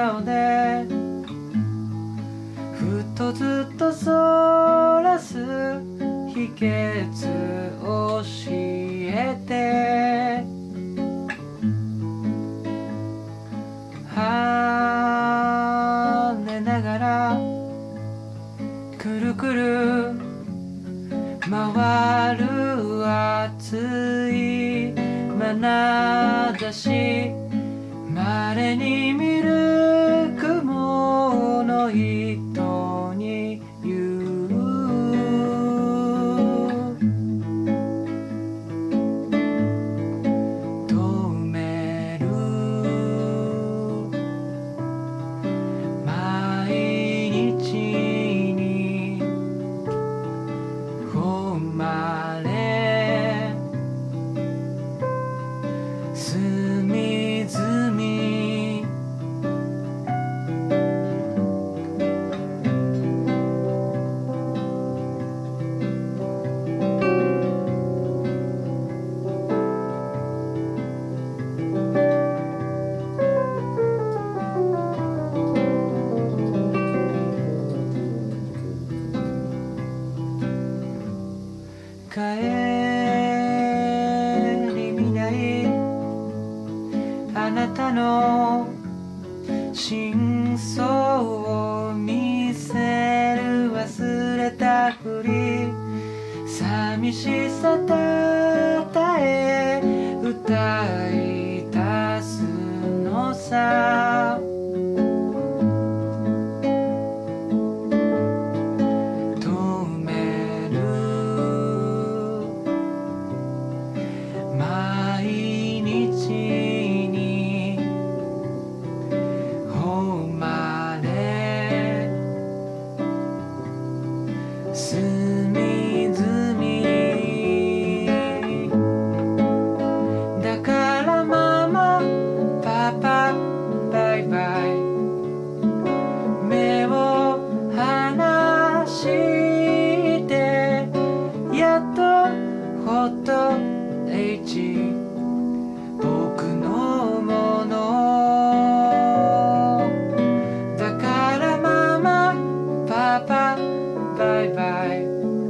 顔でふとずっとそらす秘訣教えて跳ねながらくるくる回る熱い眼差し稀に見る雲の糸に言う止める毎日に誉れ隅々帰り見ないあなたの真相を見せる忘れたふり寂しさたたえ歌い出すのさ隅々だからママパパバイバイ目を離してやっとほっと H 僕のものだからママパパバイバイ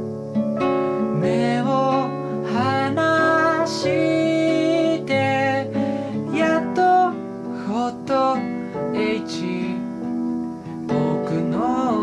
目を離してやっとほっと H 僕の